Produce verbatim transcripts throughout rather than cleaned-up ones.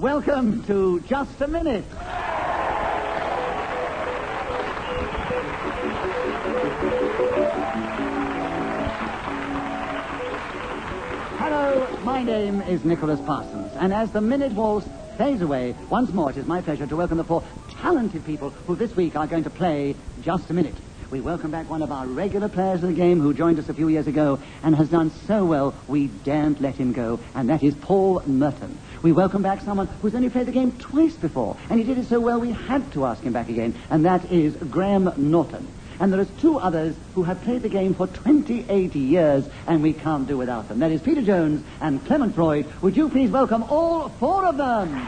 Welcome to Just a Minute. Hello, my name is Nicholas Parsons, and as the Minute Waltz fades away, once more it is my pleasure to welcome the four talented people who this week are going to play Just a Minute. We welcome back one of our regular players of the game who joined us a few years ago and has done so well we daren't let him go, and that is Paul Merton. We welcome back someone who's only played the game twice before, and he did it so well we had to ask him back again, and that is Graham Norton. And there are two others who have played the game for twenty-eight years, and we can't do without them. That is Peter Jones and Clement Freud. Would you please welcome all four of them?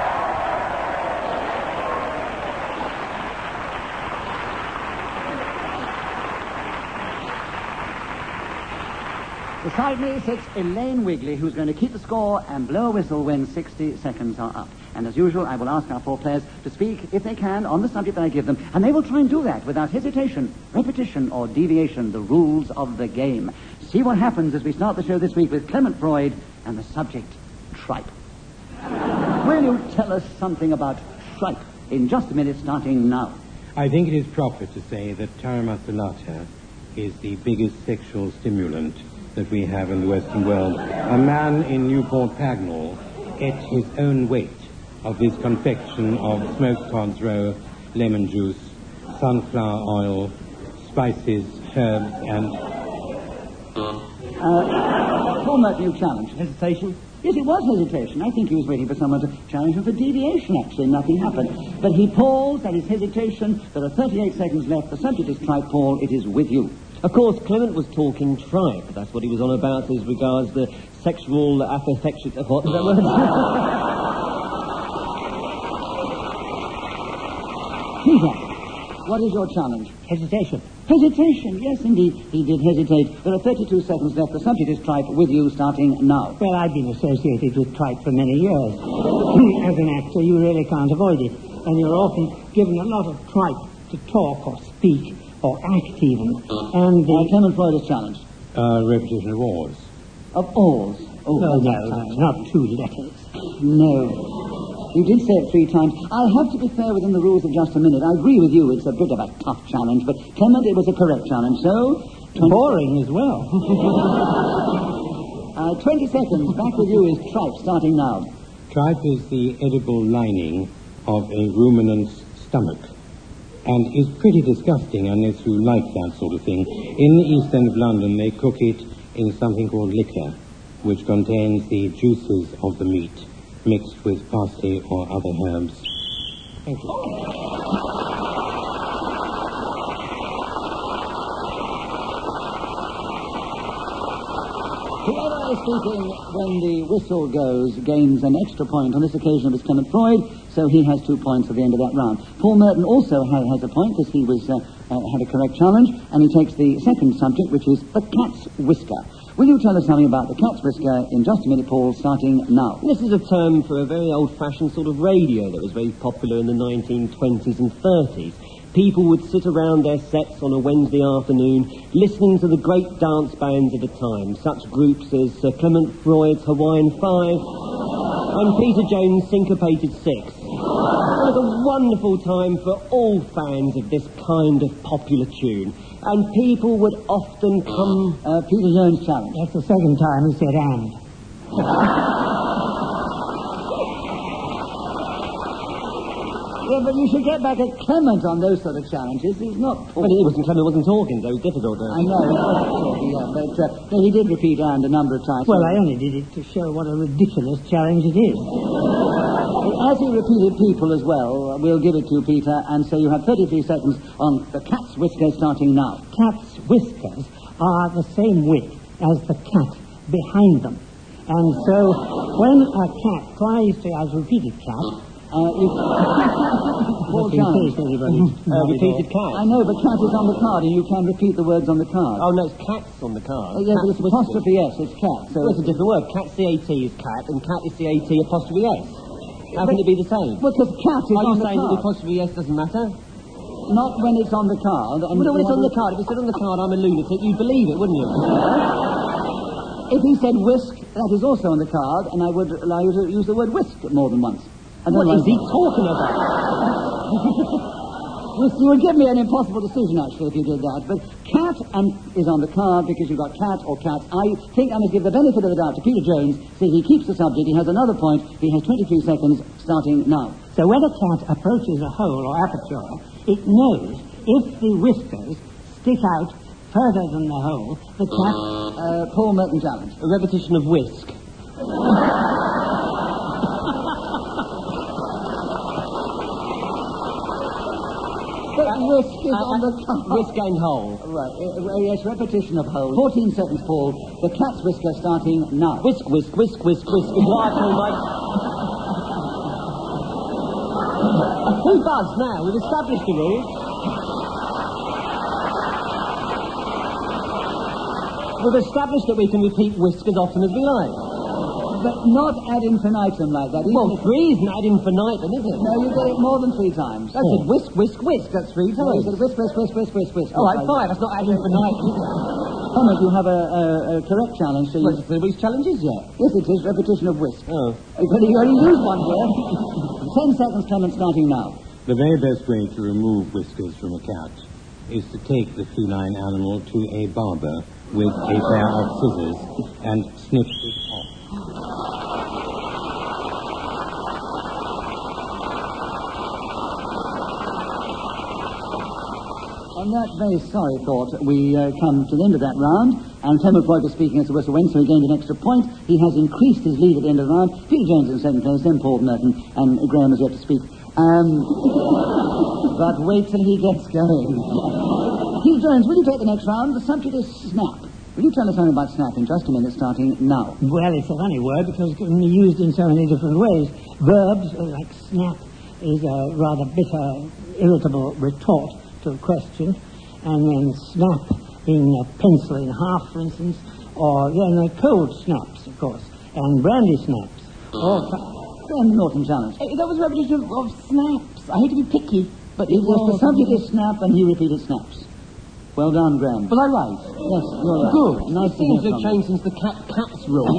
Beside me sits Elaine Wigley, who's going to keep the score and blow a whistle when sixty seconds are up. And as usual, I will ask our four players to speak, if they can, on the subject that I give them. And they will try and do that without hesitation, repetition, or deviation, the rules of the game. See what happens as we start the show this week with Clement Freud and the subject, tripe. Will you tell us something about tripe in just a minute, starting now? I think it is proper to say that Tara Masalata is the biggest sexual stimulant that we have in the Western world. A man in Newport Pagnell ate his own weight of this confection of smoked cod's roe, lemon juice, sunflower oil, spices, herbs, and... Uh, Paul Merton, you challenge. Hesitation? Yes, it was hesitation. I think he was waiting for someone to challenge him for deviation, actually. Nothing happened. But he paused, that is hesitation. There are thirty-eight seconds left. The subject is tripe, Paul. It is with you. Of course, Clement was talking tripe. That's what he was on about as regards the sexual affection... What was that word? Peter, what is your challenge? Hesitation. Hesitation, yes, indeed. He did hesitate. There are thirty-two seconds left. The subject is tripe, with you, starting now. Well, I've been associated with tripe for many years. As an actor, you really can't avoid it. And you're often given a lot of tripe to talk or speak or act even. And the... Uh, Clement Freud is challenged. Uh, repetition of oars. Of oars? Oh, no, no, no, not two letters. No. You did say it three times. I have to be fair within the rules of just a minute. I agree with you. It's a bit of a tough challenge, but Clement, it was a correct challenge. So... Boring as well. uh, twenty seconds. Back with you is tripe, starting now. Tripe is the edible lining of a ruminant's stomach, and is pretty disgusting unless you like that sort of thing. In the East End of London, they cook it in something called liquor, which contains the juices of the meat mixed with parsley or other herbs. Thank you. Whoever is speaking when the whistle goes gains an extra point. On this occasion, it was Clement Freud, so he has two points at the end of that round. Paul Merton also ha- has a point because he was uh, uh, had a correct challenge, and he takes the second subject, which is the cat's whisker. Will you tell us something about the cat's whisker in just a minute, Paul, starting now? This is a term for a very old-fashioned sort of radio that was very popular in the nineteen twenties and thirties. People would sit around their sets on a Wednesday afternoon listening to the great dance bands of the time, such groups as uh, Clement Freud's Hawaiian Five and Peter Jones' Syncopated Six. It was a wonderful time for all fans of this kind of popular tune, and people would often come... Uh, Peter Jones' challenge. That's the second time he said and. Yeah, but you should get back at Clement on those sort of challenges. He's not... Well, he wasn't, Clement wasn't talking, so it was difficult to... I know, yeah, but uh, he did repeat and a number of times. Well, I only did it to show what a ridiculous challenge it is. As he repeated people as well, we'll give it to you, Peter, and so you have thirty-three seconds on the cat's whiskers starting now. Cat's whiskers are the same width as the cat behind them. And so when a cat tries to, as repeated cat, Uh, you... Four times. uh, repeated cat. I know, but cat is on the card, and you can repeat the words on the card. Oh, no, it's cats on the card. Uh, yeah, but it's apostrophe S, it's cat. So well, it's a different word. Cat C A T is cat, and cat is C A T apostrophe S. How can it be the same? Well, because cat is Are on you the saying card. that the apostrophe S doesn't matter? Not when it's on the card. And well, no, when it's on the card. If it said on the card, I'm a lunatic, you'd believe it, wouldn't you? If he said whisk, that is also on the card, and I would allow you to use the word whisk more than once. What is he talking about? You would give me an impossible decision, actually, if you did that. But cat and is on the card because you've got cat or cats. I think I must give the benefit of the doubt to Peter Jones. See, he keeps the subject. He has another point. He has twenty-three seconds starting now. So when a cat approaches a hole or aperture, it knows if the whiskers stick out further than the hole, the cat... Uh, Paul Merton challenge. A repetition of whisk. But whisk is uh, on the card. Whisk and hole. Right. Uh, uh, yes, repetition of hole. fourteen seconds, Paul. The cat's whisker starting now. Whisk, whisk, whisk, whisk, whisk. Is what I call my... Who buzzed now? We've established the rule. We've established that we can repeat whisk as often as we like. But not ad infinitum like that. Well, three isn't ad infinitum, is it? No, you get it more than three times. That's it. Whisk, whisk, whisk. That's three No, you times. said whisk, whisk, whisk, whisk, whisk, whisk. All right, fine. That's not ad infinitum, is it? Thomas, you have a, a, a correct challenge to Well, use. it's nobody's challenges yet. Yes, it is. Repetition of whisk. Oh. But you already used one here. Ten seconds, Clement, starting now. The very best way to remove whiskers from a cat is to take the feline animal to a barber with a pair of scissors and snip it off. On that very sorry thought, we uh, come to the end of that round, and Clement Floyd was speaking as the whistle went, so he gained an extra point. He has increased his lead at the end of the round. Peter Jones in second place, then Paul Merton, and Graham is yet to speak. Um, but wait till he gets going. Peter Jones, will you take the next round? The subject is snap. Will you tell us something about snap in just a minute, starting now? Well, it's a funny word because it can be used in so many different ways. Verbs, uh, like snap, is a rather bitter, irritable retort to a question, and then snap being a pencil in half, for instance, or then uh, cold snaps, of course, and brandy snaps. All Graham Norton challenge. Hey, that was a repetition of, of snaps. I hate to be picky, but It was the subject is snap, and he repeated snaps. Well done, Graham. Was I right? Yes, you're right. Good. Nice It to seems hear to have from you. changed since the cat cats rule.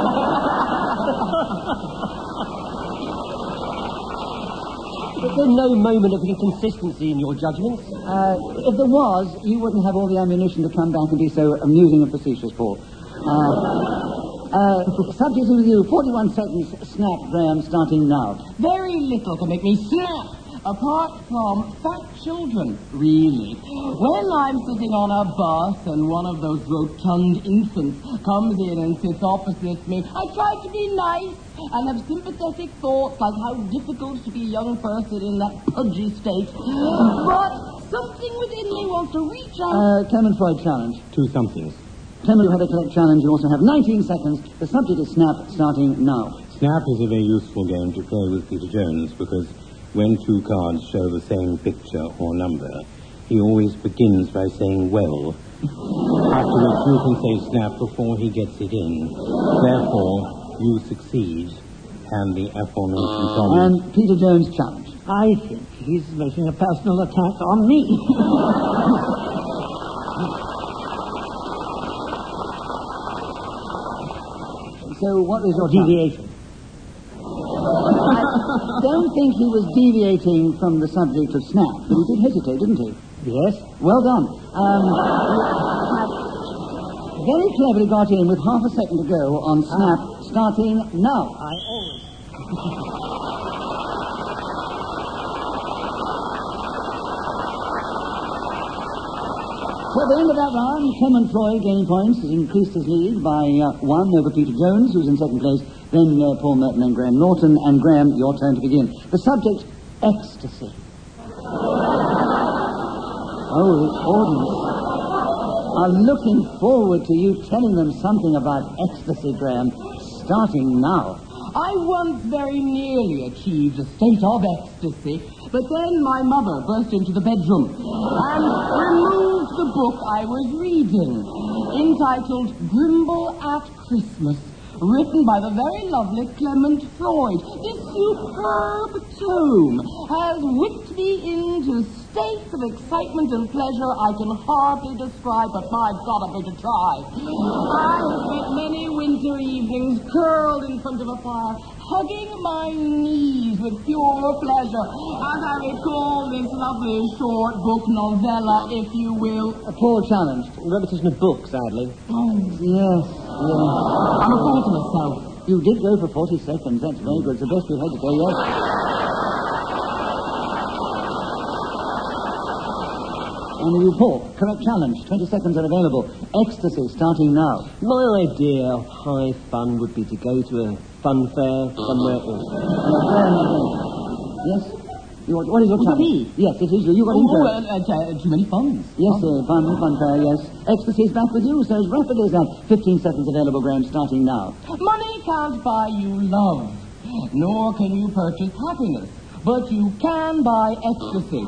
But there's no moment of inconsistency in your judgments. Uh, if there was, you wouldn't have all the ammunition to come back and be so amusing and facetious, Paul. Uh, uh, subject is with you. forty-one seconds, snap, Graham, starting now. Very little can make me snap, apart from fat children, really. When I'm sitting on a bus and one of those rotund infants comes in and sits opposite me, I try to be nice and have sympathetic thoughts like how difficult to be a young person in that pudgy state. But something within me wants to reach out. Uh, Clement Floyd challenge. Two somethings. Clement, you had a correct challenge. You also have nineteen seconds. The subject is snap, starting now. Snap is a very useful game to play with Peter Jones because when two cards show the same picture or number, he always begins by saying, well. After which you can say snap before he gets it in. Therefore, you succeed, and the aforementioned problem... And Peter Jones challenge. I think he's making a personal attack on me. So what is your challenge? Deviation. I don't think he was deviating from the subject of snap, but he did hesitate, didn't he? Yes. Well done. Um, very cleverly got in with half a second to go on snap, starting now. I always... So at the end of that round, Clement Floyd gaining points, has increased his lead by uh, one over Peter Jones, who's in second place, then uh, Paul Merton and Graham Norton. And Graham, your turn to begin. The subject, ecstasy. Oh, the audience are looking forward to you telling them something about ecstasy, Graham, starting now. I once very nearly achieved a state of ecstasy, but then my mother burst into the bedroom and removed the book I was reading, entitled Grimble at Christmas, written by the very lovely Clement Freud. This superb tome has whipped me into states of excitement and pleasure I can hardly describe, but my God, I'm going to try. I have spent many winter evenings curled in front of a fire, hugging my knees with pure pleasure, as I recall this lovely short book novella, if you will. A poor challenge. Repetition of book, sadly. Oh, Yes, yes. I'm a fool to myself. You did go for forty seconds. That's very good. It's the best we've had today, yes. And you, Paul, correct challenge. twenty seconds are available. Ecstasy, starting now. My idea of high fun would be to go to a fun fair somewhere else. Yes? You, what, what is your Was it challenge? me? Yes, it is you. You got Oh, into oh, it. uh, uh, too many funds. Yes, uh, fun, fun fair, yes. Ecstasy is back with you, so as rapidly as that. fifteen seconds available, Graham, starting now. Money can't buy you love, nor can you purchase happiness, but you can buy ecstasy.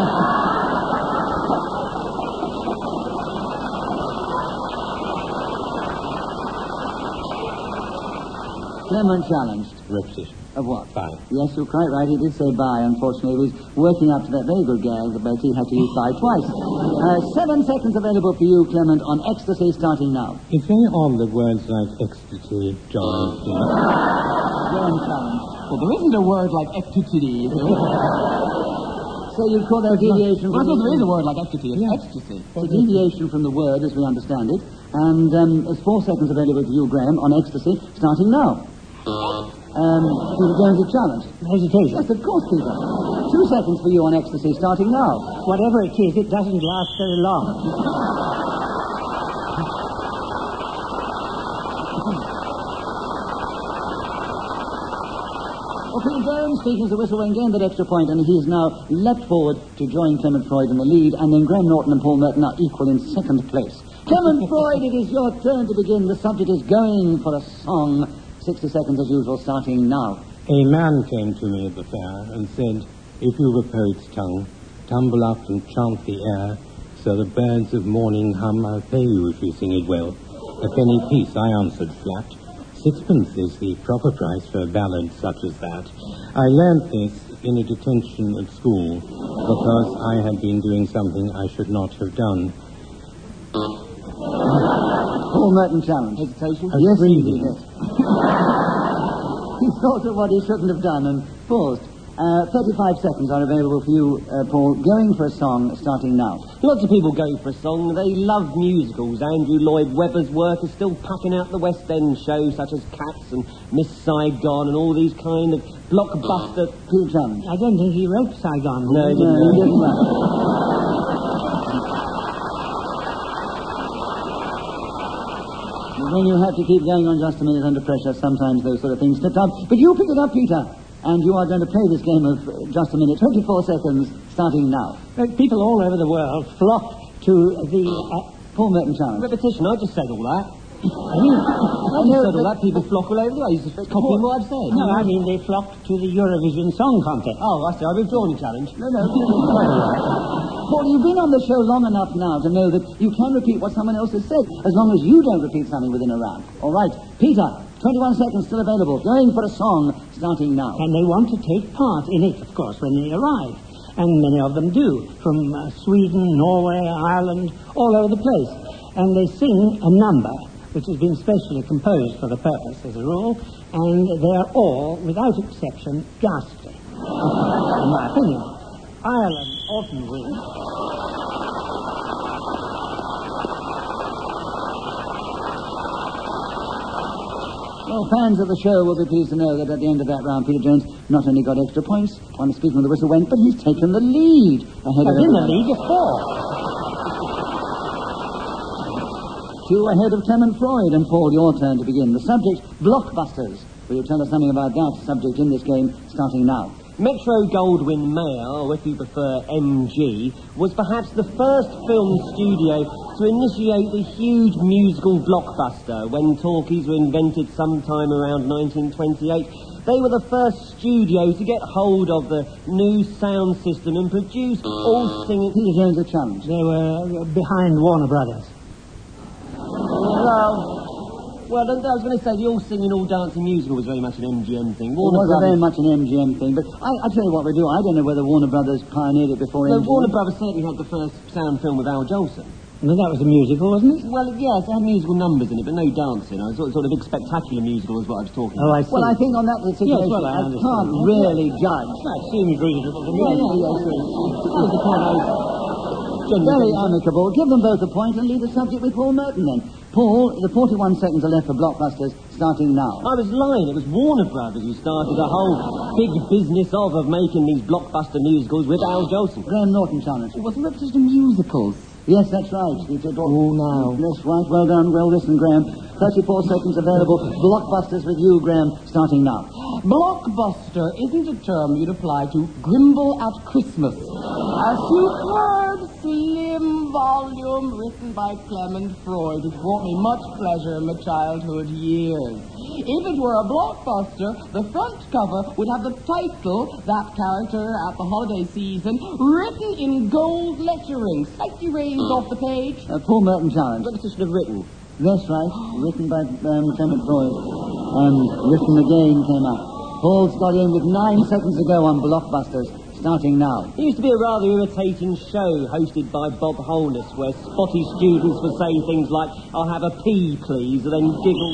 Clement challenged. Repetition. Of what? Five. Yes, you're quite right. He did say bye, unfortunately. He was working up to that very good gag, but he had to use bye twice. Uh, seven seconds available for you, Clement, on ecstasy, starting now. It's very odd that words like ecstasy, joy, Graham challenge. Well, there isn't a word like ecstasy. So you'd call that a deviation Well, I from suppose there is the... a word like ecstasy. It's ecstasy. It's a deviation from the word, as we understand it. And um, there's four seconds available for you, Graham, on ecstasy, starting now. Um, Peter Jones' challenge. Hesitation. Yes, of course, Peter. Two seconds for you on ecstasy, starting now. Whatever it is, it doesn't last very long. Well, Peter Jones, speaking as the whistle, went gained that extra point, and he is now leapt forward to join Clement Freud in the lead, and then Graham Norton and Paul Merton are equal in second place. Clement Freud, it is your turn to begin. The subject is Going for a Song. sixty seconds as usual, starting now. A man came to me at the fair and said, if you've a poet's tongue, tumble up and chant the air, so the birds of morning hum, I'll pay you if you sing it well. A penny piece, I answered flat. Sixpence is the proper price for a ballad such as that. I learnt this in a detention at school because I had been doing something I should not have done. Paul Merton challenge. Hesitation? Yes, breathing. yes. He thought of what he shouldn't have done and paused. Uh, thirty-five seconds are available for you, uh, Paul. Going for a song, starting now. Lots of people go for a song. They love musicals. Andrew Lloyd Webber's work is still packing out the West End shows such as Cats and Miss Saigon and all these kind of blockbuster... Peter challenge. I don't think he wrote Saigon. No, he No, didn't. he didn't write. When you have to keep going on just a minute under pressure, sometimes those sort of things slip out. But you pick it up, Peter, and you are going to play this game of uh, just a minute. twenty-four seconds, starting now. Uh, people all over the world flock to the... Uh, Paul Merton challenge. Repetition, I just said all that. I I just said all that. People flock all over the place. Just copying what I've said. no, I mean they flock to the Eurovision Song Contest. Oh, I see. I've withdrawn the challenge. No, no. Paul, you've been on the show long enough now to know that you can repeat what someone else has said, as long as you don't repeat something within a round. All right. Peter, twenty-one seconds still available. Going for a song, starting now. And they want to take part in it, of course, when they arrive. And many of them do, from uh, Sweden, Norway, Ireland, all over the place. And they sing a number which has been specially composed for the purpose, as a rule, and they are all, without exception, ghastly. In my opinion, Ireland often wins. Well, fans of the show will be pleased to know that at the end of that round, Peter Jones not only got extra points, on the speaking of the whistle went, but he's taken the lead ahead But of in the everyone. league of four. Two ahead of Clement Freud, and Paul, your turn to begin. The subject, blockbusters. Will you tell us something about that subject in this game, starting now? Metro Goldwyn Mayer, or if you prefer M G, was perhaps the first film studio to initiate the huge musical blockbuster when talkies were invented sometime around nineteen twenty-eight. They were the first studio to get hold of the new sound system and produce all singing... Peter Jones, a challenge. They were behind Warner Brothers. Hello. Well, I was going to say the all singing, all dancing musical was very much an M G M thing. It was a very much an M G M thing, but I, I tell you what we do. I don't know whether Warner Brothers pioneered it before No, M G M. Warner Brothers certainly had the first sound film with Al Jolson. No, that was a musical, wasn't it? Well, yes, it had musical numbers in it, but no dancing. I sort of, sort of big spectacular musical is what I was talking Oh, about. I see. Well, I think on that situation, Yes, well, I I understand. can't really judge. That seems reasonable to me. Yes, yes, yes. That was the point I was... Very amicable. Give them both a point and leave the subject with Paul Merton then. Paul, the forty-one seconds are left for blockbusters, starting now. I was lying. It was Warner Brothers who started the whole big business of, of making these blockbuster musicals with Al Jolson. Graham Norton challenge. It wasn't repetition of musicals. Yes, that's right. He did all... Oh, now. That's right. Well done. Well listened, Graham. thirty-four seconds available. Blockbusters with you, Graham, starting now. Blockbuster isn't a term you'd apply to Grimble at Christmas. A superb, slim volume written by Clement Freud, who brought me much pleasure in my childhood years. If it were a blockbuster, the front cover would have the title, That Character at the Holiday Season, written in gold lettering, slightly raised off the page. Uh, Paul Merton challenge. Repetition of written. That's right. Written by um, Clement Freud. And Written Again came up. Paul's got in with nine seconds to go on blockbusters, starting now. It used to be a rather irritating show hosted by Bob Holness, where spotty students would say things like, "I'll have a pea, please," and then giggle.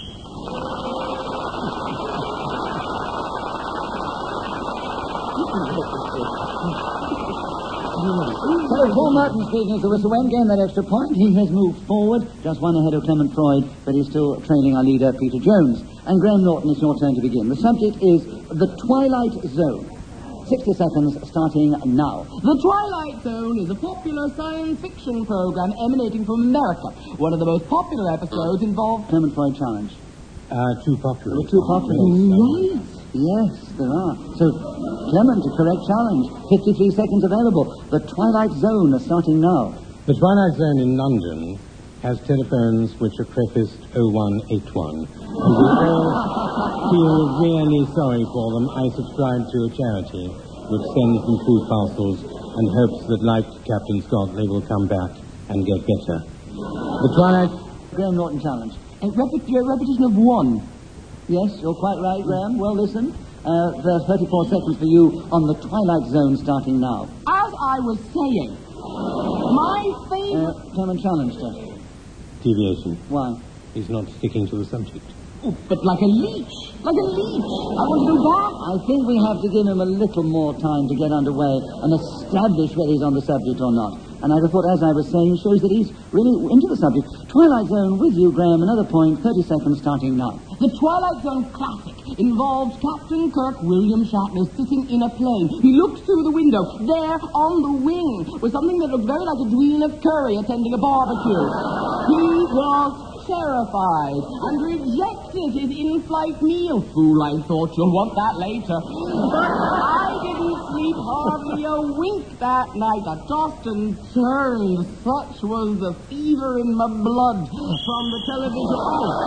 So Paul Merton speaking as the whistle went, gained that extra point. He has moved forward, just one ahead of Clement Freud, but he's still trailing our leader, Peter Jones. And Graham Norton, it's your turn to begin. The subject is The Twilight Zone. sixty seconds starting now. The Twilight Zone is a popular science fiction program emanating from America. One of the most popular episodes involved... Clement Freud challenge. Uh, too popular. We're too popular. Right. Yes, there are. So, Clement, a correct challenge. fifty-three seconds available. The Twilight Zone is starting now. The Twilight Zone in London has telephones which are prefaced oh one eight one. And we all feel really sorry for them. I subscribe to a charity which sends them food parcels and hopes that, like Captain Scott, they will come back and get better. The Twilight... Graham Norton challenge. A repet- a repetition of one. Yes, you're quite right, Graham. Well listened. Uh, there's thirty-four seconds for you on the Twilight Zone starting now. As I was saying, my favorite... Uh, Clement challenged her. Deviation. Why? He's not sticking to the subject. Oh, but like a leech. Like a leech. I want to do that. I think we have to give him a little more time to get underway and establish whether he's on the subject or not. And I thought, as I was saying, shows that he's really into the subject. Twilight Zone with you, Graham. Another point, thirty seconds starting now. The Twilight Zone classic involves Captain Kirk William Shatner sitting in a plane. He looks through the window. There, on the wing, was something that looked very like a Dween of Curry attending a barbecue. He was terrified and rejected his in-flight meal. Fool, I thought, you'll want that later. But I didn't sleep hardly a wink that night. I tossed and turned. Such was the fever in my blood from the television.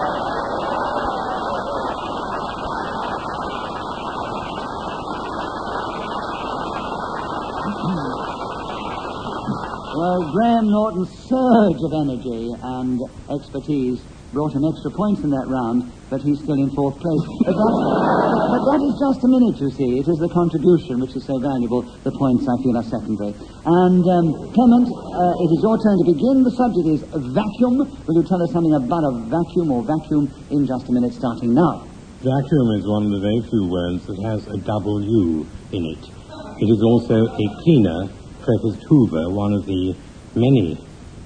Oh. Well, Graham Norton's surge of energy and expertise brought him extra points in that round, but he's still in fourth place. But that, but that is just a minute, you see. It is the contribution which is so valuable. The points, I feel, are secondary. And, um, Clement, uh, it is your turn to begin. The subject is vacuum. Will you tell us something about a vacuum or vacuum in just a minute, starting now? Vacuum is one of the very few words that has a double U in it. It is also a cleaner, prefaced Hoover, one of the many.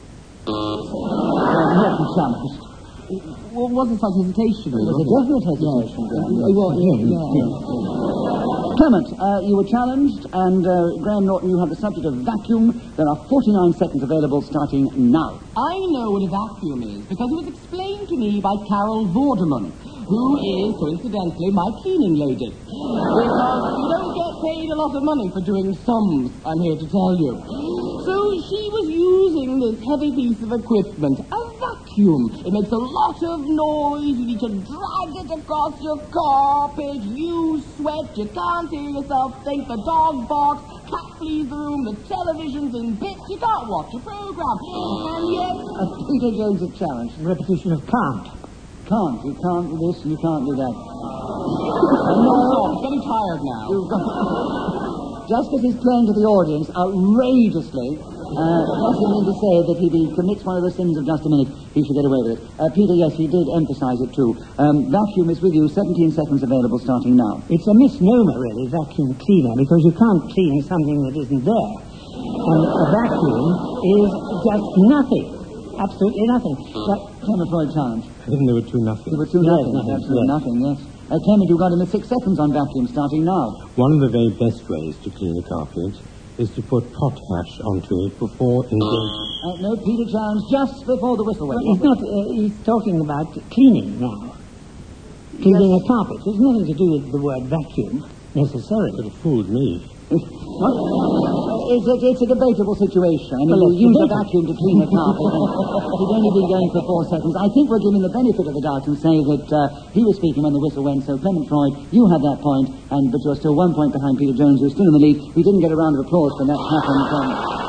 Norton challenged. Well, it wasn't such hesitation. It was a definite hesitation. Yeah. It was, yeah, yeah, yeah. Clement, uh, you were challenged, and uh, Graham Norton, you have the subject of vacuum. There are forty-nine seconds available, starting now. I know what a vacuum is because it was explained to me by Carol Vorderman, who is, coincidentally, my cleaning lady. Because you don't get paid a lot of money for doing sums, I'm here to tell you. So she was using this heavy piece of equipment, a vacuum. It makes a lot of noise. You need to drag it across your carpet. You sweat. You can't hear yourself think. The dog barks. Cat flees the room. The television's in bits. You can't watch a program. And yet... Uh, Peter Jones' challenge. Repetition of can't. can't. You can't do this, you can't do that. No, I'm getting tired now. You've got... Just as he's playing to the audience outrageously, uh, doesn't mean to say that if he commits one of the sins of just a minute, he should get away with it. Uh, Peter, yes, he did emphasise it too. Um, vacuum is with you, seventeen seconds available starting now. It's a misnomer, really, vacuum cleaner, because you can't clean something that isn't there. And a vacuum is just nothing. Absolutely nothing. But, Clement Freud challenge. I think there were two nothing. There were two Yes, nothing. nothing, Absolutely yes. nothing, yes. Uh, Clement, you've got him at six seconds on vacuum starting now. One of the very best ways to clean a carpet is to put potash onto it before engaging. Uh, no, Peter challenge just before the whistle well, went. he's not, uh, he's talking about cleaning now. Cleaning Yes. a carpet. There's nothing to do with the word vacuum, necessarily. It fooled me. It's a, it's a debatable situation. I mean, Well, you it's use a debatable. vacuum to clean a carpet, and he'd only been going for four seconds. I think we'll give him the benefit of the doubt and say that uh, he was speaking when the whistle went, so Clement Freud, you had that point, and but you're still one point behind Peter Jones, who's still in the lead. We didn't get a round of applause when that happened. Um,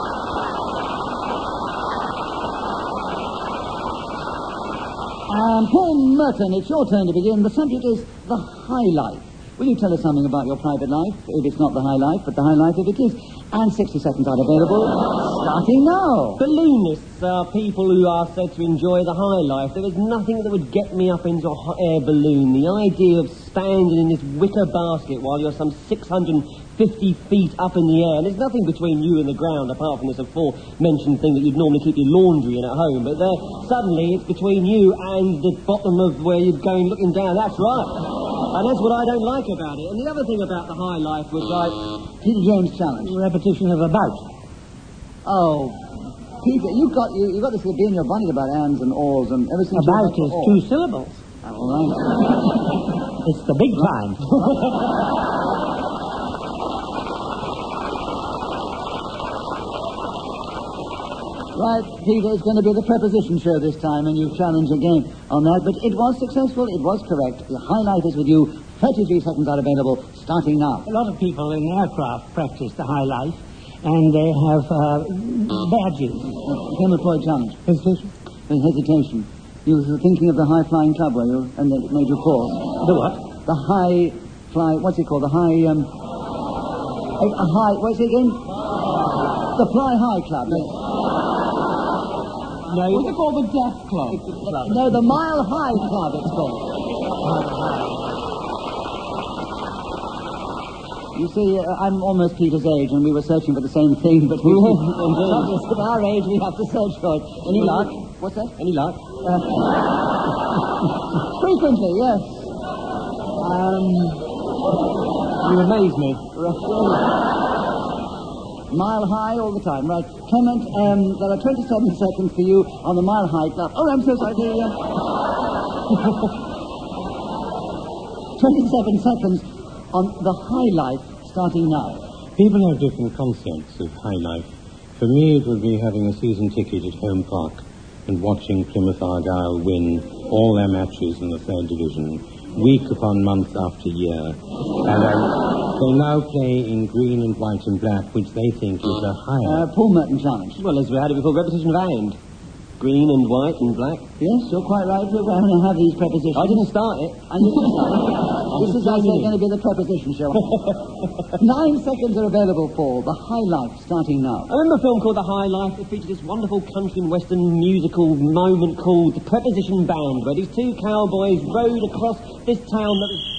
And Paul Merton, it's your turn to begin. The subject is the high life. Will you tell us something about your private life, if it's not the high life, but the high life if it is? And sixty seconds are available, starting now. Balloonists are people who are said to enjoy the high life. There is nothing that would get me up into a hot air balloon. The idea of standing in this wicker basket while you're some six hundred fifty feet up in the air, and there's nothing between you and the ground apart from this aforementioned thing that you'd normally keep your laundry in at home, but there, suddenly it's between you and the bottom of where you're going looking down. That's right. And that's what I don't like about it. And the other thing about the high life was like... Peter Jones challenge. Repetition of about. Oh, Peter, you've got you, you've got this be in your bonnet about ands and alls and ever since About you is got to two all. syllables. All right. It's the big time. Right, Peter, it's going to be the preposition show this time, and you've challenged again on that, but it was successful, it was correct. The highlight is with you. thirty-three seconds are available, starting now. A lot of people in aircraft practice the high life, and they have uh, badges. Clement Freud challenge. Hesitation? Uh, hesitation. You were thinking of the high flying club, were you? And it made you pause. The what? The high fly, what's it called? The high, um... A, a high, what's it again? The Fly High Club. No, What's it called? The Death Club. No, the Mile High Club, it's called. You see, uh, I'm almost Peter's age, and we were searching for the same thing, but we subjects of our age, we have to search for it. Any luck? What's that? Any luck? Uh, frequently, yes. Um, You amaze me. Mile High all the time, right? Clement, um, there are twenty-seven seconds for you on the Mile High Club. Oh, I'm so sorry. The, um, twenty-seven seconds on the High Life, starting now. People have different concepts of high life. For me, it would be having a season ticket at Home Park and watching Plymouth Argyle win all their matches in the third division, week upon month after year. And um, they now play in green and white and black, which they think is a higher... Uh, Paul Merton challenge. Well, as we had it before, repetition of and. Green and white and black. Yes, you're quite right. We're going to have these prepositions. I didn't start it. And you can start. This is, I say, going to be the preposition show. Nine seconds are available, Paul. The High Life, starting now. I remember a film called The High Life. It featured this wonderful country and western musical moment called The Preposition Band, where these two cowboys rode across this town that was...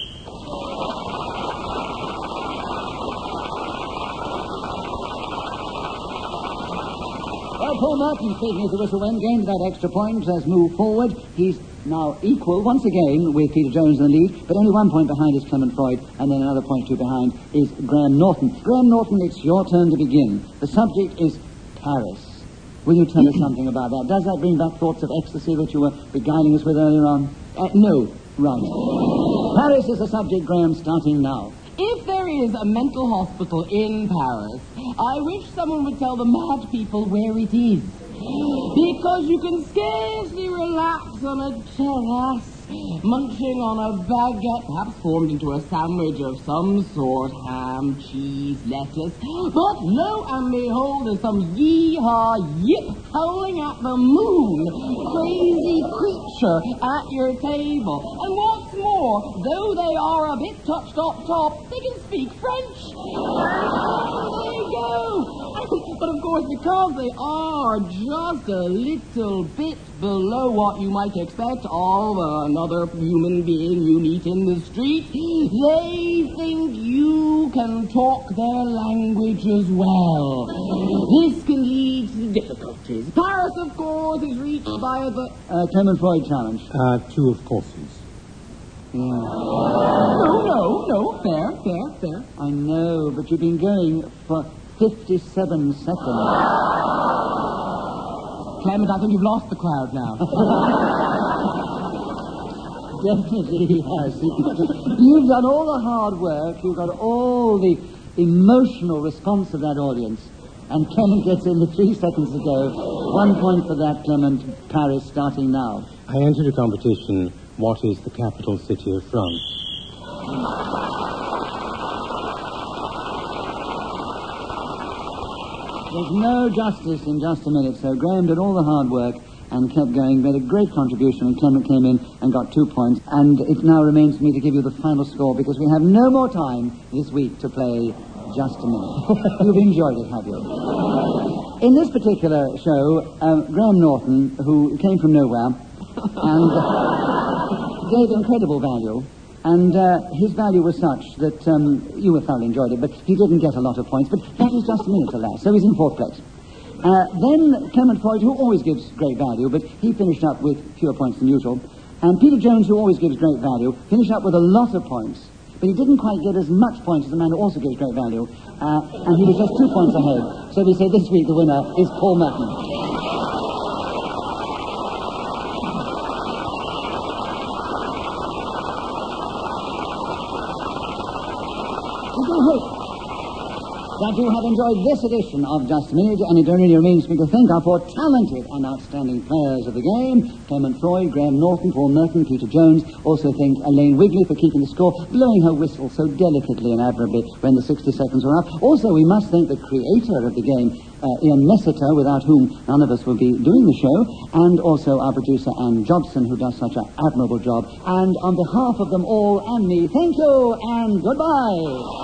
Well, Paul Martin, speaking as the whistle went, gained that extra point, has moved forward. He's now equal once again with Peter Jones in the lead, but only one point behind is Clement Freud, and then another point two behind is Graham Norton. Graham Norton, it's your turn to begin. The subject is Paris. Will you tell us something about that? Does that bring back thoughts of ecstasy which you were beguiling us with earlier on? Uh, no. Right. Paris is the subject, Graham, starting now. If there is a mental hospital in Paris, I wish someone would tell the mad people where it is. Because you can scarcely relax on a terrace munching on a baguette, perhaps formed into a sandwich of some sort, ham, cheese, lettuce. But lo and behold, there's some yee-haw yip howling at the moon, crazy creature at your table. And what's more, though they are a bit touched up top, they can speak French. There you go. But of course, because they are just a little bit below what you might expect of another human being you meet in the street, they think you can talk their language as well. This can lead to difficulties. Paris, of course, is reached by the... Uh, Clement Freud challenge. Uh, two of courses. Yeah. No, no, no, fair, fair, fair. I know, but you've been going for fifty-seven seconds. Clement, I think you've lost the crowd now. Definitely he has. You've done all the hard work. You've got all the emotional response of that audience. And Clement gets in the three seconds to go. One point for that, Clement. Paris starting now. I entered a competition. What is the capital city of France? There's no justice in just a minute, so Graham did all the hard work and kept going, made a great contribution, and Clement came in and got two points. And it now remains for me to give you the final score, because we have no more time this week to play Just a Minute. You've enjoyed it, have you? In this particular show, um, Graham Norton, who came from nowhere, and gave incredible value, and uh, his value was such that um, you thoroughly enjoyed it, but he didn't get a lot of points, but that was just a minute to last, so he's in fourth place. Uh, then Clement Freud, who always gives great value, but he finished up with fewer points than usual, and Peter Jones, who always gives great value, finished up with a lot of points, but he didn't quite get as much points as the man who also gives great value, uh, and he was just two points ahead. So we say this week the winner is Paul Merton. That you have enjoyed this edition of Just a Minute, and it only remains for me to thank our four talented and outstanding players of the game, Clement Freud, Graham Norton, Paul Merton, Peter Jones. Also thank Elaine Wigley for keeping the score, blowing her whistle so delicately and admirably when the sixty seconds were up. Also, we must thank the creator of the game, uh, Ian Messiter, without whom none of us would be doing the show, and also our producer, Anne Jobson, who does such an admirable job. And on behalf of them all and me, thank you and goodbye.